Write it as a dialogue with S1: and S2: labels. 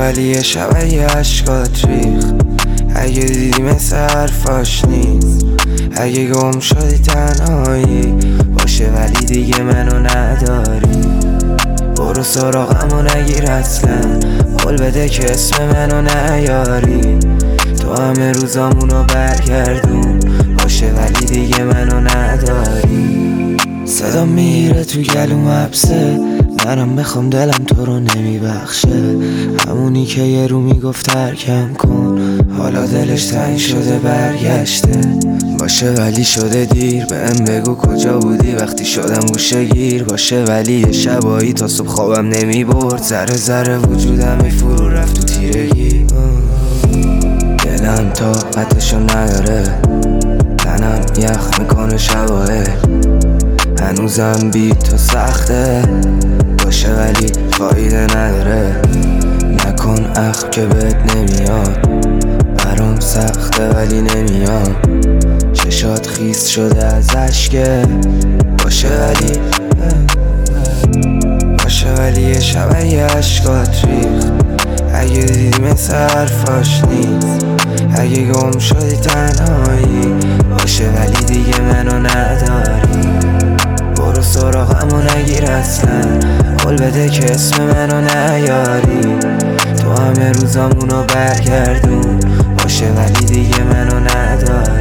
S1: ولی یه شب یه عشقات ریخ. اگه دیدی مثل حرفاش نیست، اگه گم شدی تنهایی باشه ولی دیگه منو نداری. برو سراغمو نگیر اصلا، قول بده که اسم منو نیاری. تو همه روزامونو برگردون باشه ولی دیگه منو نداری. صدا میره تو گلوم حبسه، منم بخوام دلم تو رو نمیبخشه. همونی که یه رو میگفت ترکم کن، حالا دلش تنگ شده برگشته باشه ولی شده دیر. بهم بگو کجا بودی وقتی شدم گوشه گیر باشه ولی یه شبایی تا صبح خوابم نمیبرد. ذره ذره وجودم فرو رفت تو تیرگی. دلم طاقتشو نداره، تنم یخ میکنه شباهه. هنوزم بی تو سخته باشه ولی فایده نداره. نکن اخم که بهت نمیاد، برام سخته ولی نمیام. چشات خیس شده از اشکه باشه ولی یه شب یه عشقات ریخ. اگه دیدی مثل حرفاش نیست، اگه گم شدی تنهایی باشه ولی دیگه منو نداری. برو سراغمو نگیر اصلا، قول بده که اسم منو نیاری. تو همه روزامونو برگردون باشه ولی دیگه منو نداری.